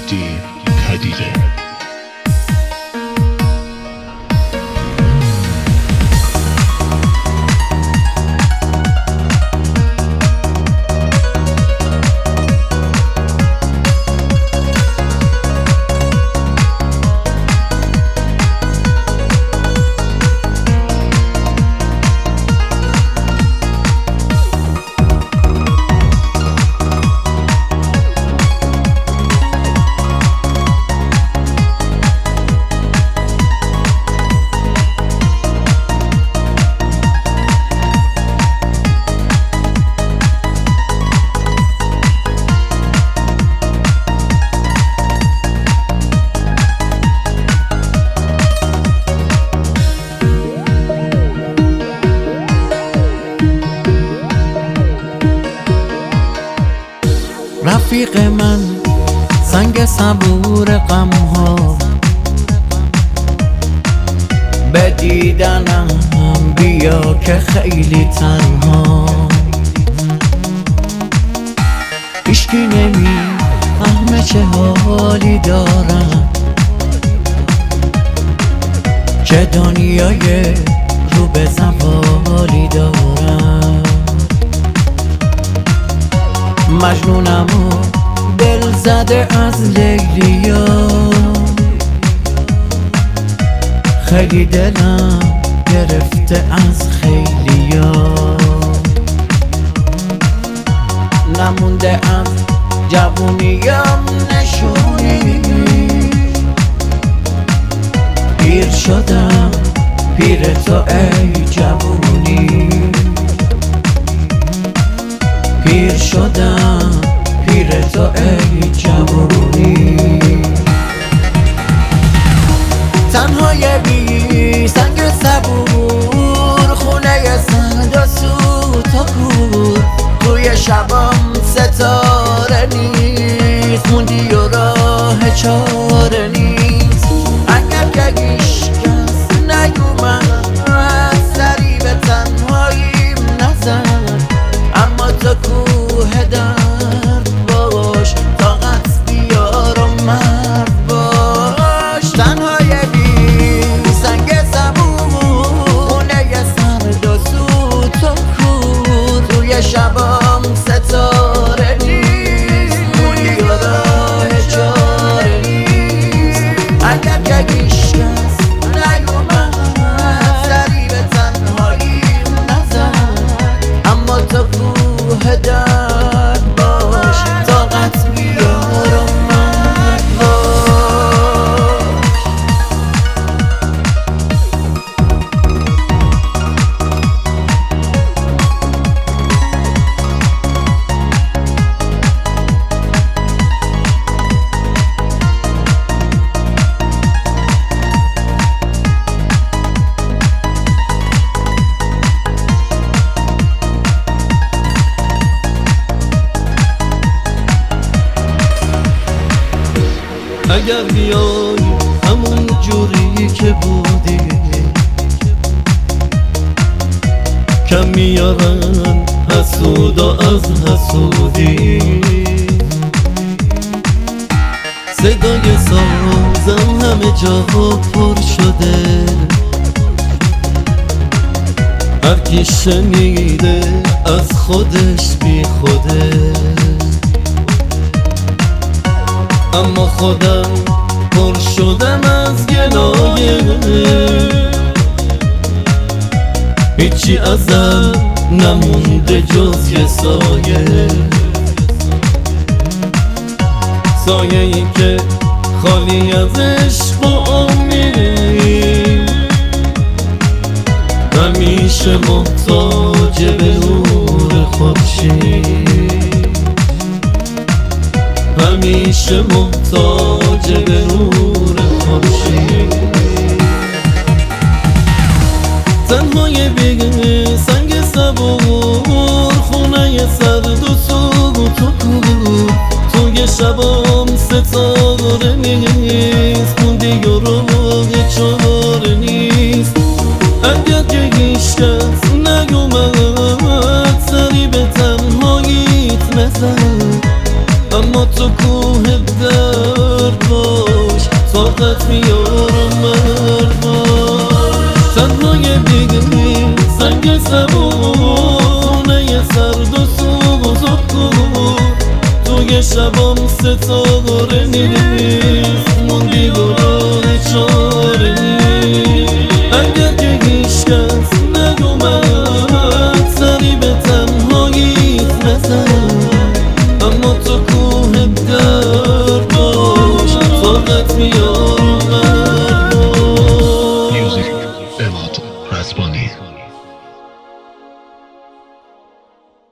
مهدی پدیده. رفیق من سنگ صبور غم ها، به دیدنم بیا که خیلی تنها. هیچکی نمی فهمه چه حالی دارم، چه دنیای رو به زوالی دارم. مجنونم و دل زده از لیلیا، خیلی دلم گرفته از خیلیا. نمونده از جوونیم نشونی، پیر شدم پیر تو ای جوونی. پیر شدم پیر تو ای جوونی. تنهای بی سنگ صبور، خونه سرد و سوت و کور. توی شبام ستاره نیست، موندی و راه چاره نیست. اگر که هیچکس نیومد سری به تنهاییم نزد، اما تو کوه درد باش، طاقت بیار و مرد باش. تنهای بی سنگ صبور، خونه سرد و سوت و کور. توی شبام ستاره نیست، موندی و راه چاره نیست. اگر که هیچکس نیومد سری به تنهاییم نزد، اما تو کوه درد باش، طاقت بیار و مرد باش. اگر بیای همون جوری که بودی، کم میارن حسودا از حسودی. صدای سازم همه جا پر شده، هر کی شنیده از خودش بی خوده. اما خودم پر شدم از گلایه، هیچی ازم نمونده جز یه سایه. سایه ای که خالی از عشق و امید، همیشه محتاج به نور خورشید. همیشه محتاج به نور خورشید. تنهای بی سنگ صبور، خونه سرد و سوت و کور. توی شبام ستاره نیست، موندی و راه چاره نیست. اگر که هیچکس نیومد سری به تنهاییت نزد، اما تو کوه درد برات میارم مرمر تنهای دیگری سنگ سبونه سرد و سوزد کن توی شبام ستاره میری